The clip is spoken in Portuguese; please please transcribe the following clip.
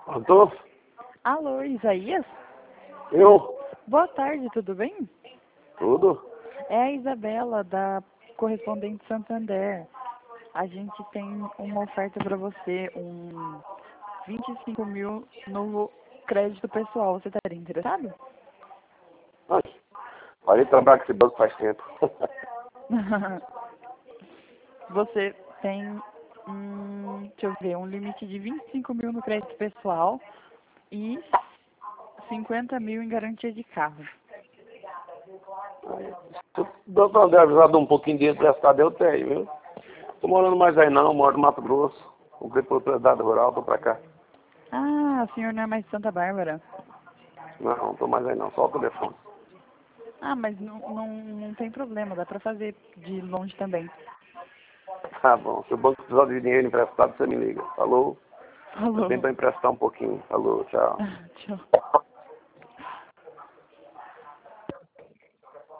Adolfo? Alô, Isaías? Eu? Boa tarde, tudo bem? Tudo? É a Isabela, da Correspondente Santander. A gente tem uma oferta para você, 25 mil no crédito pessoal. Você estaria interessado? Ai, parei de trabalhar com esse banco faz tempo. Você tem, deixa eu ver, um limite de 25 mil no crédito pessoal e 50 mil em garantia de carro. Se o doutor André avisar de um pouquinho de dinheiro emprestado, eu tenho, viu? Tô morando mais aí não, moro no Mato Grosso. Comprei propriedade rural, tô pra cá. Ah, o senhor não é mais de Santa Bárbara. Não tô mais aí não, só o telefone. Ah, mas não tem problema, dá pra fazer de longe também. Tá bom, se o banco precisar de dinheiro emprestado, você me liga. Falou? Eu Falou. tento emprestar um pouquinho. Falou, tchau. Tchau.